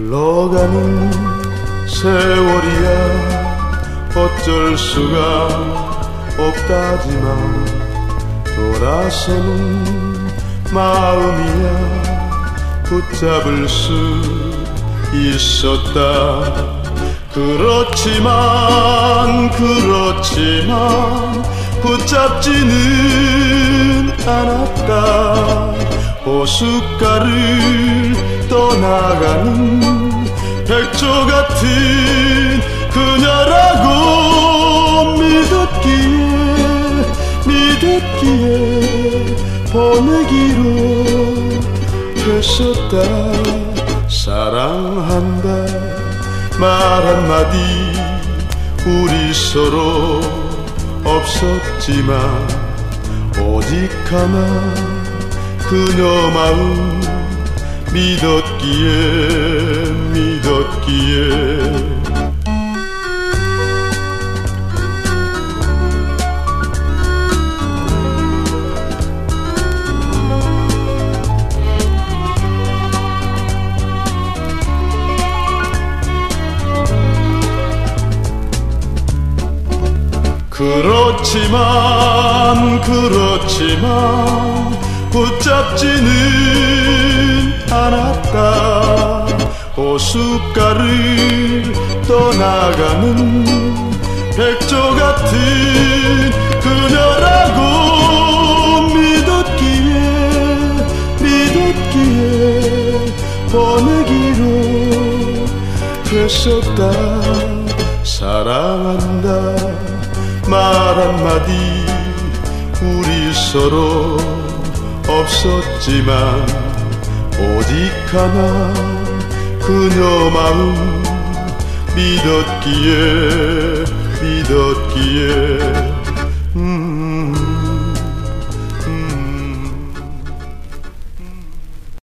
흘러가는 세월이야 어쩔 수가 없다지만 돌아서는 마음이야 붙잡을 수 있었다. 그렇지만 붙잡지는 않았다. 호숫가를 떠나가는 백조 같은 그녀라고 믿었기에 보내기로 했었다. 사랑한다 말 한마디 우리 서로 없었지만 오직 하나 그녀 마음 믿었기에 그렇지만 붙잡지는 않았다. 호숫가를 떠나가는 백조 같은 그녀라고 믿었기에 보내기로 했었다. 사랑한다 말 한마디 우리 서로 없었지만 오직 하나 그녀 마음 믿었기에